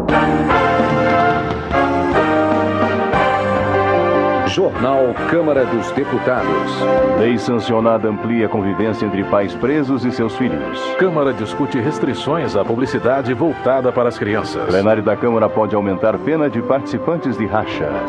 Jornal Câmara dos Deputados. Lei sancionada amplia a convivência entre pais presos e seus filhos. Câmara discute restrições à publicidade voltada para as crianças. Plenário da Câmara pode aumentar pena de participantes de rachas.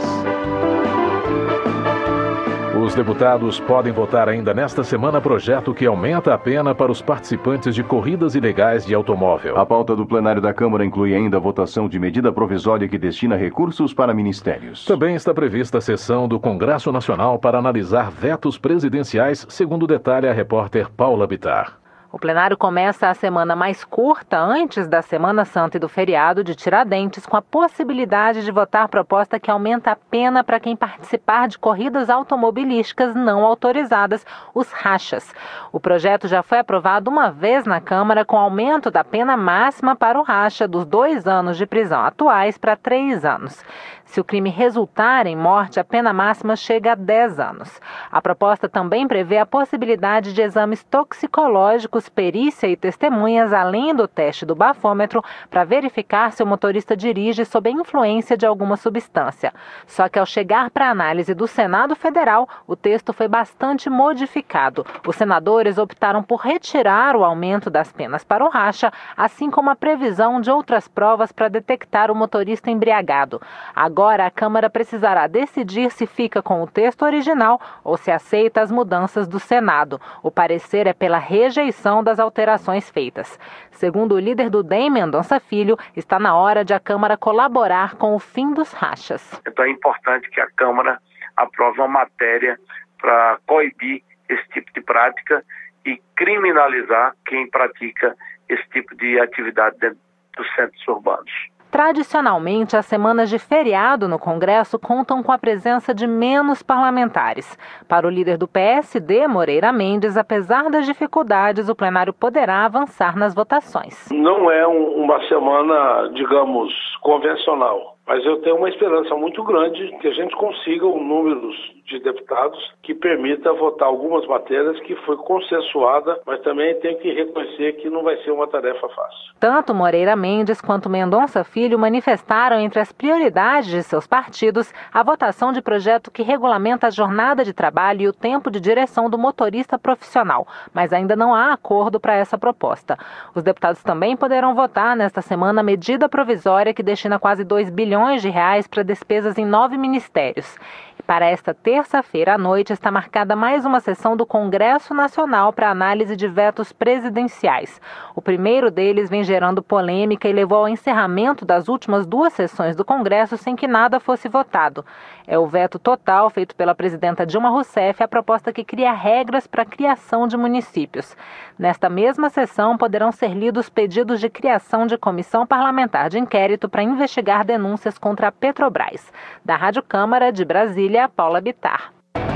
Os deputados podem votar ainda nesta semana projeto que aumenta a pena para os participantes de corridas ilegais de automóvel. A pauta do plenário da Câmara inclui ainda a votação de medida provisória que destina recursos para ministérios. Também está prevista a sessão do Congresso Nacional para analisar vetos presidenciais, segundo detalha a repórter Paula Bittar. O plenário começa a semana mais curta antes da Semana Santa e do feriado de Tiradentes, com a possibilidade de votar proposta que aumenta a pena para quem participar de corridas automobilísticas não autorizadas, os rachas. O projeto já foi aprovado uma vez na Câmara, com aumento da pena máxima para o racha dos 2 anos de prisão atuais para 3 anos. Se o crime resultar em morte, a pena máxima chega a 10 anos. A proposta também prevê a possibilidade de exames toxicológicos, perícia e testemunhas, além do teste do bafômetro, para verificar se o motorista dirige sob a influência de alguma substância. Só que ao chegar para a análise do Senado Federal, o texto foi bastante modificado. Os senadores optaram por retirar o aumento das penas para o racha, assim como a previsão de outras provas para detectar o motorista embriagado. Agora, a Câmara precisará decidir se fica com o texto original ou se aceita as mudanças do Senado. O parecer é pela rejeição das alterações feitas. Segundo o líder do DEM, Mendonça Filho, está na hora de a Câmara colaborar com o fim dos rachas. Então é importante que a Câmara aprove uma matéria para coibir esse tipo de prática e criminalizar quem pratica esse tipo de atividade dentro dos centros urbanos. Tradicionalmente, as semanas de feriado no Congresso contam com a presença de menos parlamentares. Para o líder do PSD, Moreira Mendes, apesar das dificuldades, o plenário poderá avançar nas votações. Não é uma semana, digamos, convencional, mas eu tenho uma esperança muito grande que a gente consiga um número de deputados que permita votar algumas matérias que foi consensuada, mas também tenho que reconhecer que não vai ser uma tarefa fácil. Tanto Moreira Mendes quanto Mendonça Filho manifestaram entre as prioridades de seus partidos a votação de projeto que regulamenta a jornada de trabalho e o tempo de direção do motorista profissional, mas ainda não há acordo para essa proposta. Os deputados também poderão votar nesta semana a medida provisória que destina quase 2 bilhões de reais para despesas em 9 ministérios. Para esta terça-feira à noite está marcada mais uma sessão do Congresso Nacional para análise de vetos presidenciais. O primeiro deles vem gerando polêmica e levou ao encerramento das últimas 2 sessões do Congresso sem que nada fosse votado. É o veto total feito pela presidenta Dilma Rousseff, a proposta que cria regras para a criação de municípios. Nesta mesma sessão poderão ser lidos pedidos de criação de comissão parlamentar de inquérito para investigar denúncias contra a Petrobras. Da Rádio Câmara de Brasília, Paula Bittar.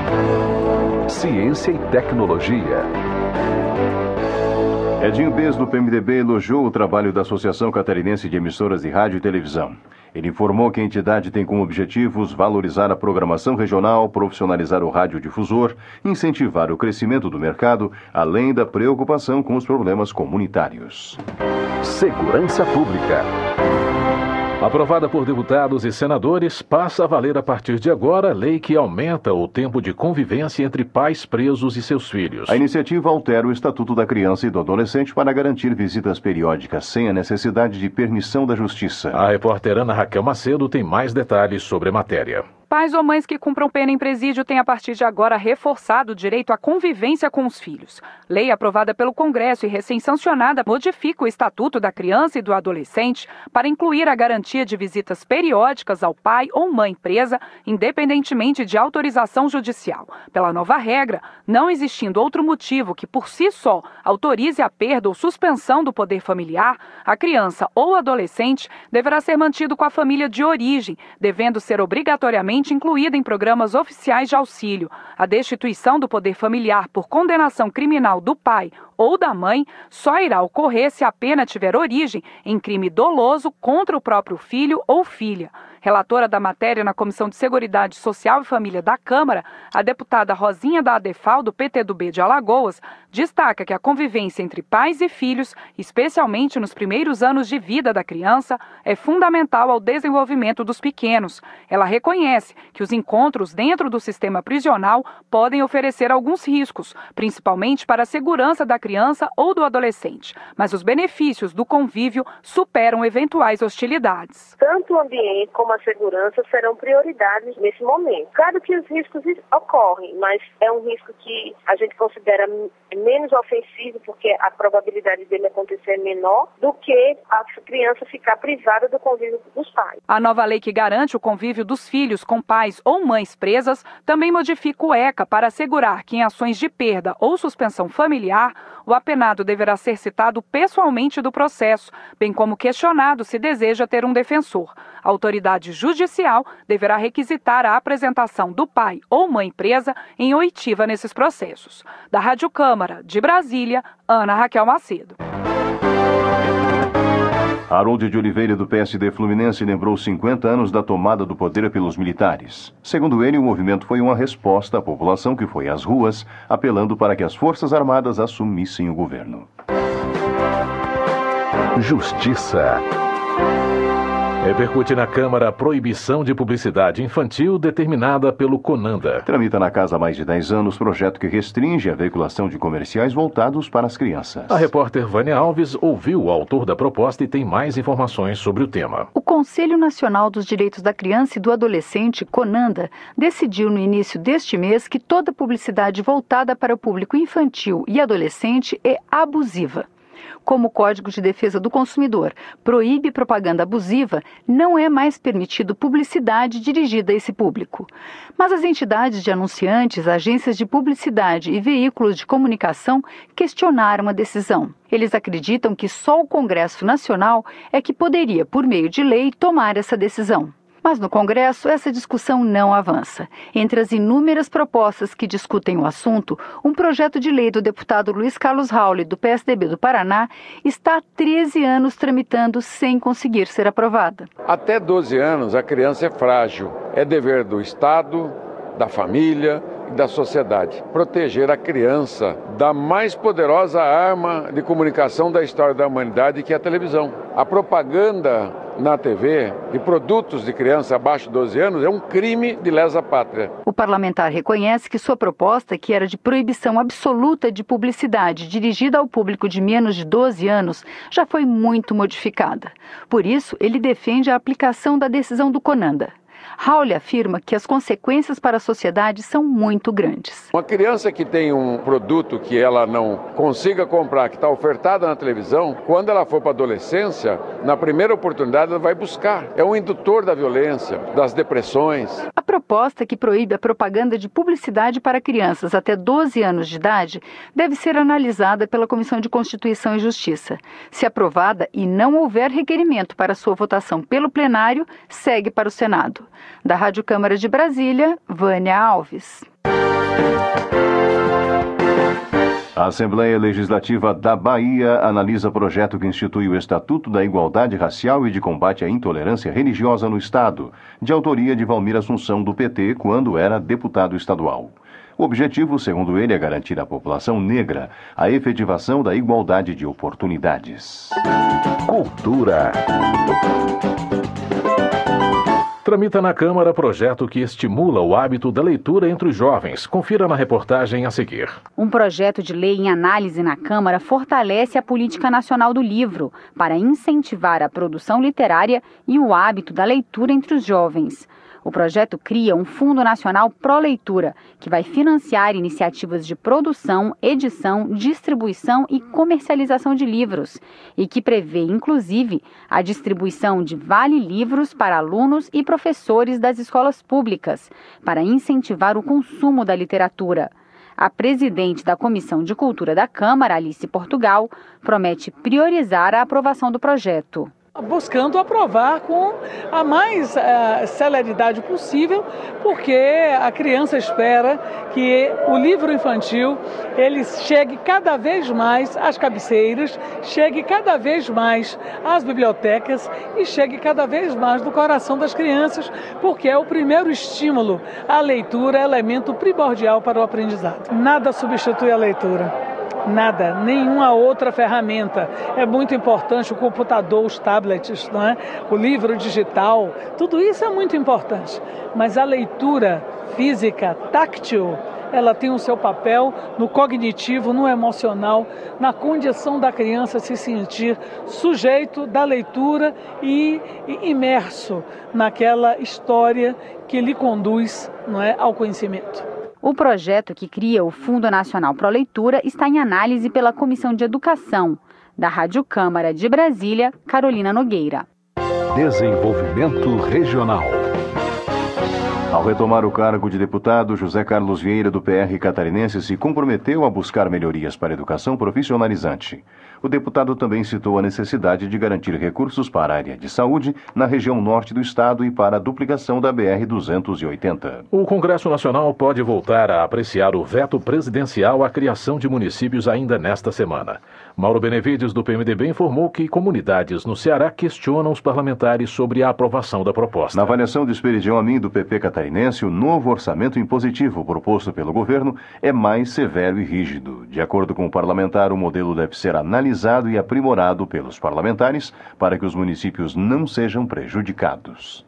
Ciência e tecnologia. Edinho Bez, do PMDB, elogiou o trabalho da Associação Catarinense de Emissoras de Rádio e Televisão. Ele informou que a entidade tem como objetivos valorizar a programação regional, profissionalizar o radiodifusor, incentivar o crescimento do mercado, além da preocupação com os problemas comunitários. Segurança Pública. Aprovada por deputados e senadores, passa a valer a partir de agora a lei que aumenta o tempo de convivência entre pais presos e seus filhos. A iniciativa altera o Estatuto da Criança e do Adolescente para garantir visitas periódicas sem a necessidade de permissão da Justiça. A repórter Ana Raquel Macedo tem mais detalhes sobre a matéria. Pais ou mães que cumpram pena em presídio têm a partir de agora reforçado o direito à convivência com os filhos. Lei aprovada pelo Congresso e recém-sancionada modifica o Estatuto da Criança e do Adolescente para incluir a garantia de visitas periódicas ao pai ou mãe presa, independentemente de autorização judicial. Pela nova regra, não existindo outro motivo que por si só autorize a perda ou suspensão do poder familiar, a criança ou adolescente deverá ser mantido com a família de origem, devendo ser obrigatoriamente incluída em programas oficiais de auxílio. A destituição do poder familiar por condenação criminal do pai ou da mãe só irá ocorrer se a pena tiver origem em crime doloso contra o próprio filho ou filha. Relatora da matéria na Comissão de Seguridade Social e Família da Câmara, a deputada Rosinha da Adefal, do PTdoB de Alagoas, destaca que a convivência entre pais e filhos, especialmente nos primeiros anos de vida da criança, é fundamental ao desenvolvimento dos pequenos. Ela reconhece que os encontros dentro do sistema prisional podem oferecer alguns riscos, principalmente para a segurança da criança ou do adolescente, mas os benefícios do convívio superam eventuais hostilidades. Tanto o ambiente como a segurança serão prioridades nesse momento. Claro que os riscos ocorrem, mas é um risco que a gente considera menos ofensivo, porque a probabilidade dele acontecer é menor do que a criança ficar privada do convívio dos pais. A nova lei que garante o convívio dos filhos com pais ou mães presas também modifica o ECA para assegurar que em ações de perda ou suspensão familiar, o apenado deverá ser citado pessoalmente do processo, bem como questionado se deseja ter um defensor. A autoridade judicial deverá requisitar a apresentação do pai ou mãe presa em oitiva nesses processos. Da Rádio Câmara, de Brasília, Ana Raquel Macedo. Harold de Oliveira, do PSD Fluminense, lembrou 50 anos da tomada do poder pelos militares. Segundo ele, o movimento foi uma resposta à população que foi às ruas, apelando para que as Forças Armadas assumissem o governo. Justiça. Repercute na Câmara a proibição de publicidade infantil determinada pelo CONANDA. Tramita na casa há mais de 10 anos projeto que restringe a veiculação de comerciais voltados para as crianças. A repórter Vânia Alves ouviu o autor da proposta e tem mais informações sobre o tema. O Conselho Nacional dos Direitos da Criança e do Adolescente, CONANDA, decidiu no início deste mês que toda publicidade voltada para o público infantil e adolescente é abusiva. Como o Código de Defesa do Consumidor proíbe propaganda abusiva, não é mais permitido publicidade dirigida a esse público. Mas as entidades de anunciantes, agências de publicidade e veículos de comunicação questionaram a decisão. Eles acreditam que só o Congresso Nacional é que poderia, por meio de lei, tomar essa decisão. Mas no Congresso, essa discussão não avança. Entre as inúmeras propostas que discutem o assunto, um projeto de lei do deputado Luiz Carlos Rauli, do PSDB do Paraná, está há 13 anos tramitando sem conseguir ser aprovada. Até 12 anos, a criança é frágil. É dever do Estado, da família e da sociedade proteger a criança da mais poderosa arma de comunicação da história da humanidade, que é a televisão. A propaganda na TV de produtos de criança abaixo de 12 anos é um crime de lesa pátria. O parlamentar reconhece que sua proposta, que era de proibição absoluta de publicidade dirigida ao público de menos de 12 anos, já foi muito modificada. Por isso, ele defende a aplicação da decisão do CONANDA. Raul afirma que as consequências para a sociedade são muito grandes. Uma criança que tem um produto que ela não consiga comprar, que está ofertada na televisão, quando ela for para a adolescência, na primeira oportunidade ela vai buscar. É um indutor da violência, das depressões. A proposta que proíbe a propaganda de publicidade para crianças até 12 anos de idade deve ser analisada pela Comissão de Constituição e Justiça. Se aprovada e não houver requerimento para sua votação pelo plenário, segue para o Senado. Da Rádio Câmara de Brasília, Vânia Alves. A Assembleia Legislativa da Bahia analisa projeto que institui o Estatuto da Igualdade Racial e de Combate à Intolerância Religiosa no Estado, de autoria de Valmir Assunção, do PT, quando era deputado estadual. O objetivo, segundo ele, é garantir à população negra a efetivação da igualdade de oportunidades. Cultura. Tramita na Câmara projeto que estimula o hábito da leitura entre os jovens. Confira na reportagem a seguir. Um projeto de lei em análise na Câmara fortalece a Política Nacional do Livro para incentivar a produção literária e o hábito da leitura entre os jovens. O projeto cria um Fundo Nacional Pró-Leitura, que vai financiar iniciativas de produção, edição, distribuição e comercialização de livros, e que prevê, inclusive, a distribuição de vale-livros para alunos e professores das escolas públicas, para incentivar o consumo da literatura. A presidente da Comissão de Cultura da Câmara, Alice Portugal, promete priorizar a aprovação do projeto. buscando aprovar com a mais celeridade possível, porque a criança espera que o livro infantil ele chegue cada vez mais às cabeceiras, chegue cada vez mais às bibliotecas e chegue cada vez mais no coração das crianças, porque é o primeiro estímulo à leitura, elemento primordial para o aprendizado. Nada substitui a leitura. Nada, nenhuma outra ferramenta. É muito importante o computador, os tablets, não é? O livro digital, tudo isso é muito importante. Mas a leitura física, táctil, ela tem o seu papel no cognitivo, no emocional, na condição da criança se sentir sujeito da leitura e imerso naquela história que lhe conduz, não é, ao conhecimento. O projeto que cria o Fundo Nacional Pro Leitura está em análise pela Comissão de Educação. Da Rádio Câmara de Brasília, Carolina Nogueira. Desenvolvimento Regional. Ao retomar o cargo de deputado, José Carlos Vieira, do PR catarinense, se comprometeu a buscar melhorias para a educação profissionalizante. O deputado também citou a necessidade de garantir recursos para a área de saúde na região norte do estado e para a duplicação da BR-280. O Congresso Nacional pode voltar a apreciar o veto presidencial à criação de municípios ainda nesta semana. Mauro Benevides, do PMDB, informou que comunidades no Ceará questionam os parlamentares sobre a aprovação da proposta. Na avaliação de Esperidião Amin, do PP catarinense, o novo orçamento impositivo proposto pelo governo é mais severo e rígido. De acordo com o parlamentar, o modelo deve ser analisado e aprimorado pelos parlamentares para que os municípios não sejam prejudicados.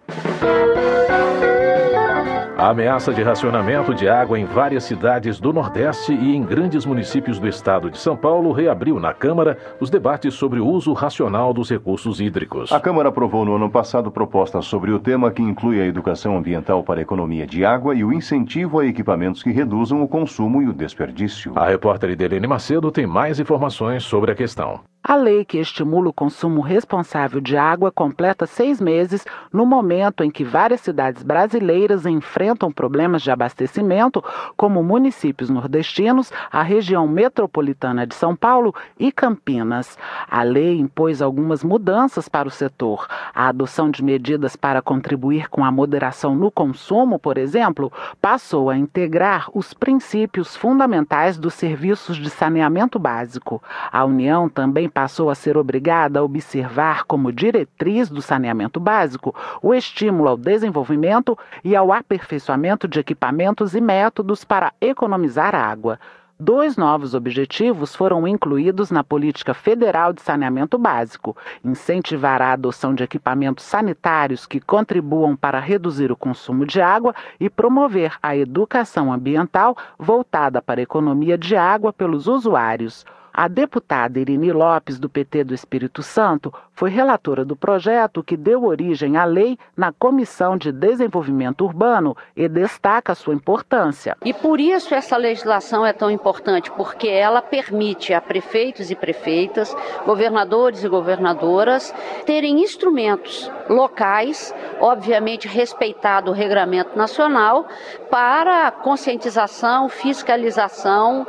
A ameaça de racionamento de água em várias cidades do Nordeste e em grandes municípios do estado de São Paulo reabriu na Câmara os debates sobre o uso racional dos recursos hídricos. A Câmara aprovou no ano passado propostas sobre o tema que inclui a educação ambiental para a economia de água e o incentivo a equipamentos que reduzam o consumo e o desperdício. A repórter Idelene Macedo tem mais informações sobre a questão. A lei que estimula o consumo responsável de água completa 6 meses no momento em que várias cidades brasileiras enfrentam problemas de abastecimento, como municípios nordestinos, a região metropolitana de São Paulo e Campinas. A lei impôs algumas mudanças para o setor. A adoção de medidas para contribuir com a moderação no consumo, por exemplo, passou a integrar os princípios fundamentais dos serviços de saneamento básico. A União também passou a ser obrigada a observar como diretriz do saneamento básico o estímulo ao desenvolvimento e ao aperfeiçoamento de equipamentos e métodos para economizar água. 2 novos objetivos foram incluídos na Política Federal de Saneamento Básico: incentivar a adoção de equipamentos sanitários que contribuam para reduzir o consumo de água e promover a educação ambiental voltada para a economia de água pelos usuários. A deputada Irini Lopes, do PT do Espírito Santo, foi relatora do projeto que deu origem à lei na Comissão de Desenvolvimento Urbano e destaca sua importância. E por isso essa legislação é tão importante, porque ela permite a prefeitos e prefeitas, governadores e governadoras, terem instrumentos locais, obviamente respeitado o regramento nacional, para conscientização, fiscalização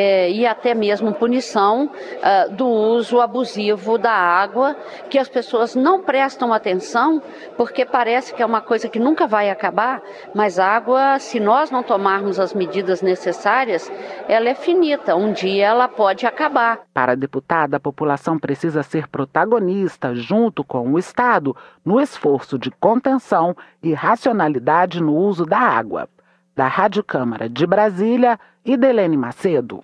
e até mesmo punição do uso abusivo da água, que as pessoas não prestam atenção, porque parece que é uma coisa que nunca vai acabar, mas a água, se nós não tomarmos as medidas necessárias, ela é finita, um dia ela pode acabar. Para a deputada, a população precisa ser protagonista, junto com o Estado, no esforço de contenção e racionalidade no uso da água. Da Rádio Câmara de Brasília, Idelene Macedo.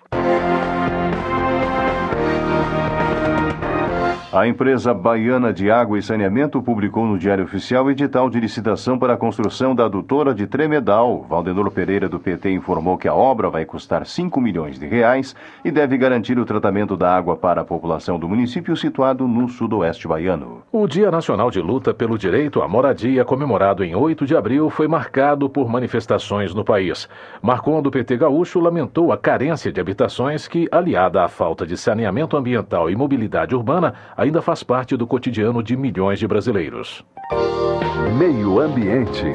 A empresa baiana de água e saneamento publicou no Diário Oficial edital de licitação para a construção da adutora de Tremedal. Valdenor Pereira, do PT, informou que a obra vai custar 5 milhões de reais e deve garantir o tratamento da água para a população do município situado no sudoeste baiano. O Dia Nacional de Luta pelo Direito à Moradia, comemorado em 8 de abril, foi marcado por manifestações no país. Marcon, do PT gaúcho, lamentou a carência de habitações que, aliada à falta de saneamento ambiental e mobilidade urbana, ainda faz parte do cotidiano de milhões de brasileiros. Meio Ambiente.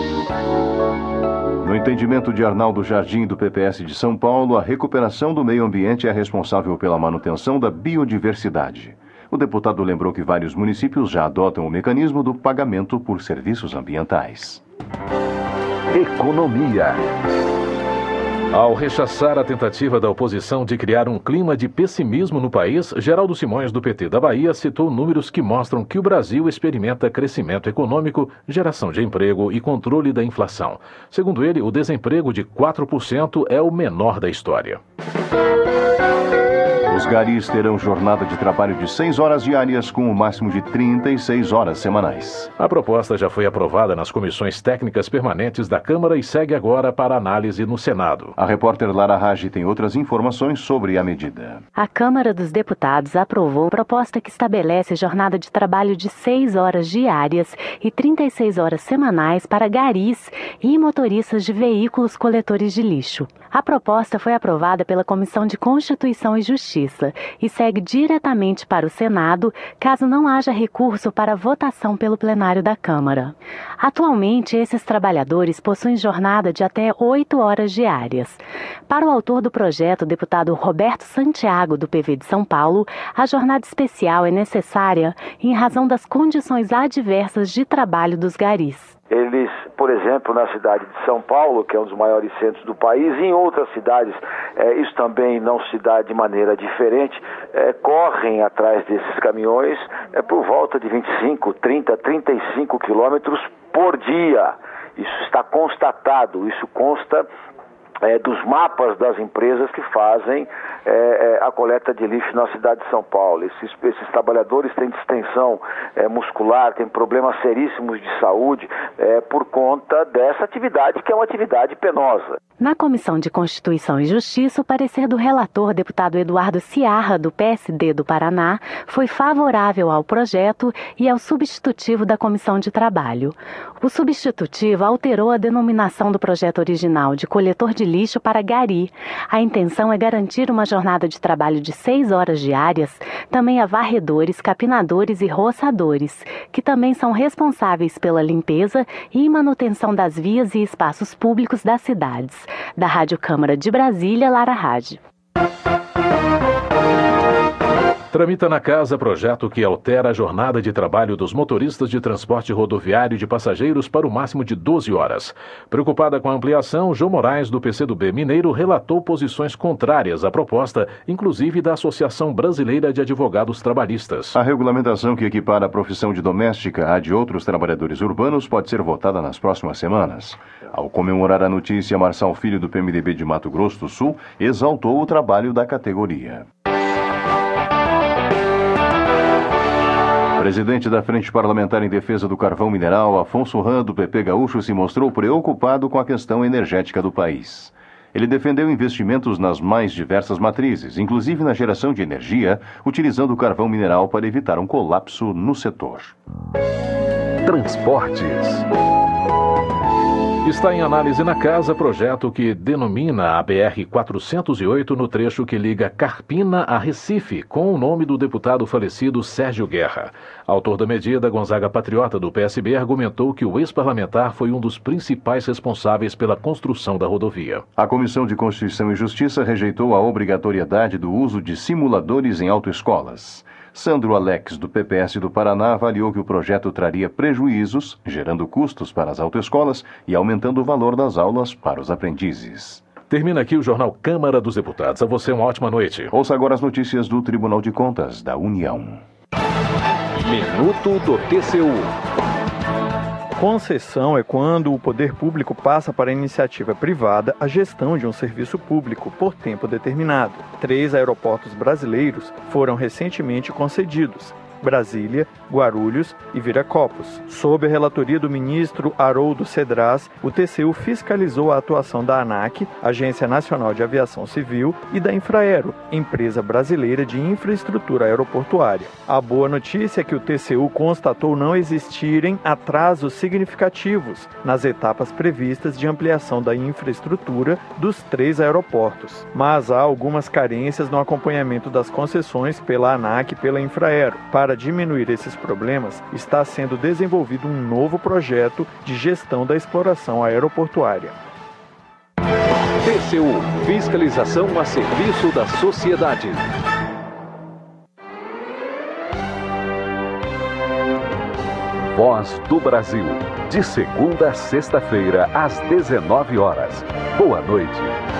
No entendimento de Arnaldo Jardim, do PPS de São Paulo, a recuperação do meio ambiente é responsável pela manutenção da biodiversidade. O deputado lembrou que vários municípios já adotam o mecanismo do pagamento por serviços ambientais. Economia. Ao rechaçar a tentativa da oposição de criar um clima de pessimismo no país, Geraldo Simões, do PT da Bahia, citou números que mostram que o Brasil experimenta crescimento econômico, geração de emprego e controle da inflação. Segundo ele, o desemprego de 4% é o menor da história. Os garis terão jornada de trabalho de 6 horas diárias com o máximo de 36 horas semanais. A proposta já foi aprovada nas comissões técnicas permanentes da Câmara e segue agora para análise no Senado. A repórter Lara Raggi tem outras informações sobre a medida. A Câmara dos Deputados aprovou a proposta que estabelece jornada de trabalho de 6 horas diárias e 36 horas semanais para garis e motoristas de veículos coletores de lixo. A proposta foi aprovada pela Comissão de Constituição e Justiça e segue diretamente para o Senado, caso não haja recurso para votação pelo plenário da Câmara. Atualmente, esses trabalhadores possuem jornada de até 8 horas diárias. Para o autor do projeto, o deputado Roberto Santiago, do PV de São Paulo, a jornada especial é necessária em razão das condições adversas de trabalho dos garis. Eles, por exemplo, na cidade de São Paulo, que é um dos maiores centros do país, e em outras cidades, isso também não se dá de maneira diferente, correm atrás desses caminhões por volta de 25, 30, 35 quilômetros por dia. Isso está constatado, isso consta dos mapas das empresas que fazem a coleta de lixo na cidade de São Paulo. Esses trabalhadores têm distensão muscular, têm problemas seríssimos de saúde por conta dessa atividade, que é uma atividade penosa. Na Comissão de Constituição e Justiça, o parecer do relator, deputado Eduardo Ciarra, do PSD do Paraná, foi favorável ao projeto e ao substitutivo da Comissão de Trabalho. O substitutivo alterou a denominação do projeto original de coletor de lixo para gari. A intenção é garantir uma jornada de trabalho de 6 horas diárias também a varredores, capinadores e roçadores, que também são responsáveis pela limpeza e manutenção das vias e espaços públicos das cidades. Da Rádio Câmara de Brasília, Lara Raggi. Tramita na Casa projeto que altera a jornada de trabalho dos motoristas de transporte rodoviário de passageiros para o máximo de 12 horas. Preocupada com a ampliação, João Moraes, do PCdoB Mineiro, relatou posições contrárias à proposta, inclusive da Associação Brasileira de Advogados Trabalhistas. A regulamentação que equipara a profissão de doméstica à de outros trabalhadores urbanos pode ser votada nas próximas semanas. Ao comemorar a notícia, Marçal Filho, do PMDB de Mato Grosso do Sul, exaltou o trabalho da categoria. O presidente da Frente Parlamentar em Defesa do Carvão Mineral, Afonso Ram, do PP Gaúcho, se mostrou preocupado com a questão energética do país. Ele defendeu investimentos nas mais diversas matrizes, inclusive na geração de energia, utilizando o carvão mineral para evitar um colapso no setor. Transportes. Está em análise na Casa projeto que denomina a BR-408 no trecho que liga Carpina a Recife, com o nome do deputado falecido Sérgio Guerra. Autor da medida, Gonzaga Patriota, do PSB, argumentou que o ex-parlamentar foi um dos principais responsáveis pela construção da rodovia. A Comissão de Constituição e Justiça rejeitou a obrigatoriedade do uso de simuladores em autoescolas. Sandro Alex, do PPS do Paraná, avaliou que o projeto traria prejuízos, gerando custos para as autoescolas e aumentando o valor das aulas para os aprendizes. Termina aqui o Jornal Câmara dos Deputados. A você uma ótima noite. Ouça agora as notícias do Tribunal de Contas da União. Minuto do TCU. Concessão é quando o poder público passa para a iniciativa privada a gestão de um serviço público por tempo determinado. 3 aeroportos brasileiros foram recentemente concedidos: Brasília, Guarulhos e Viracopos. Sob a relatoria do ministro Haroldo Cedras, o TCU fiscalizou a atuação da ANAC, Agência Nacional de Aviação Civil, e da Infraero, empresa brasileira de infraestrutura aeroportuária. A boa notícia é que o TCU constatou não existirem atrasos significativos nas etapas previstas de ampliação da infraestrutura dos 3 aeroportos, mas há algumas carências no acompanhamento das concessões pela ANAC e pela Infraero. Para diminuir esses problemas, está sendo desenvolvido um novo projeto de gestão da exploração aeroportuária. TCU, fiscalização a serviço da sociedade. Voz do Brasil. De segunda a sexta-feira, às 19 horas. Boa noite.